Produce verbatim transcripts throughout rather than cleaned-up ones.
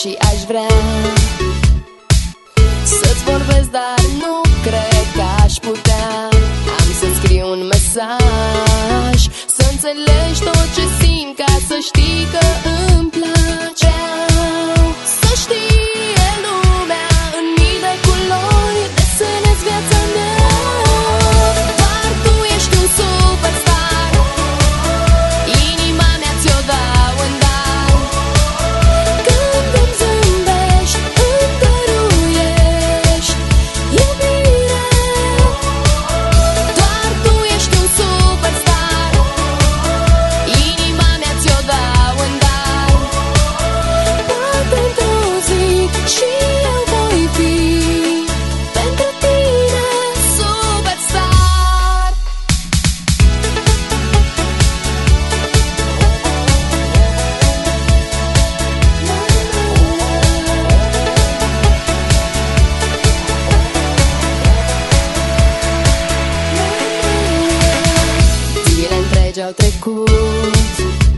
și aș vrea să-ți vorbesc, dar nu cred că aș putea. Am să scriu un mesaj, să înțelegi tot ce simt, ca să știi că îmi place. Vreau să știe lumea în mii de culori, desenezi viața mea. Doar tu ești un superstar, inima mea ți-o dau în dar. Când îmi zâmbești, îmi dăruiești iubire. Doar tu ești un superstar, inima mea ți-o dau în dar. Poate într-o zi și eu voi fi pentru tine superstar. Zile întregi au trecut,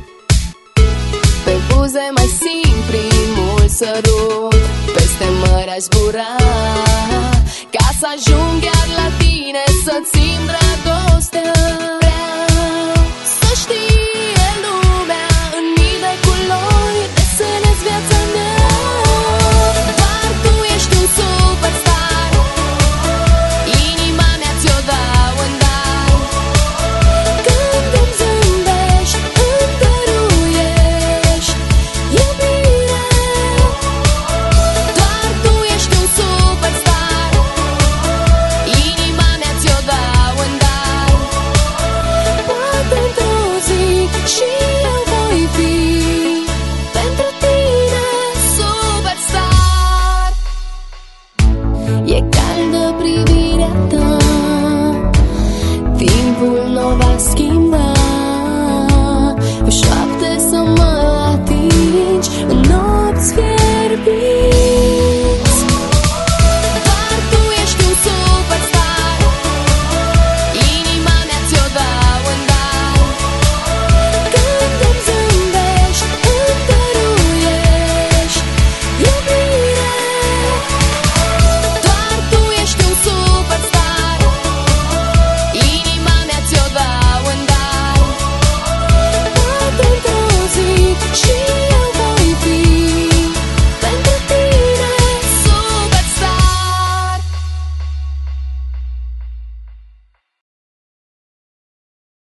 pe buze mai simt primul sărut. Peste mări aș zbura, ca să ajung chiar la tine, să-ți simt dragostea.